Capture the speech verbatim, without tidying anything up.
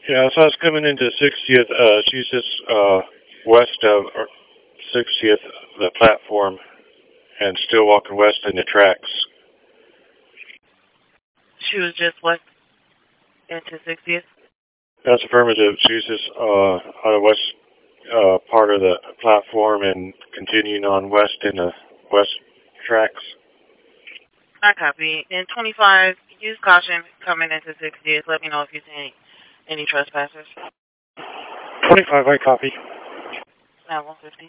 Yeah, so I was coming into sixtieth. Uh, she's just uh, west of sixtieth, the platform, and still walking west in the tracks. She was just west into sixtieth? That's affirmative. She's just uh, on the west uh, part of the platform and continuing on west in the west tracks. I copy. In twenty-five, use caution coming into sixtieth. Let me know if you see any, any trespassers. twenty-five, I copy. Now one fifty.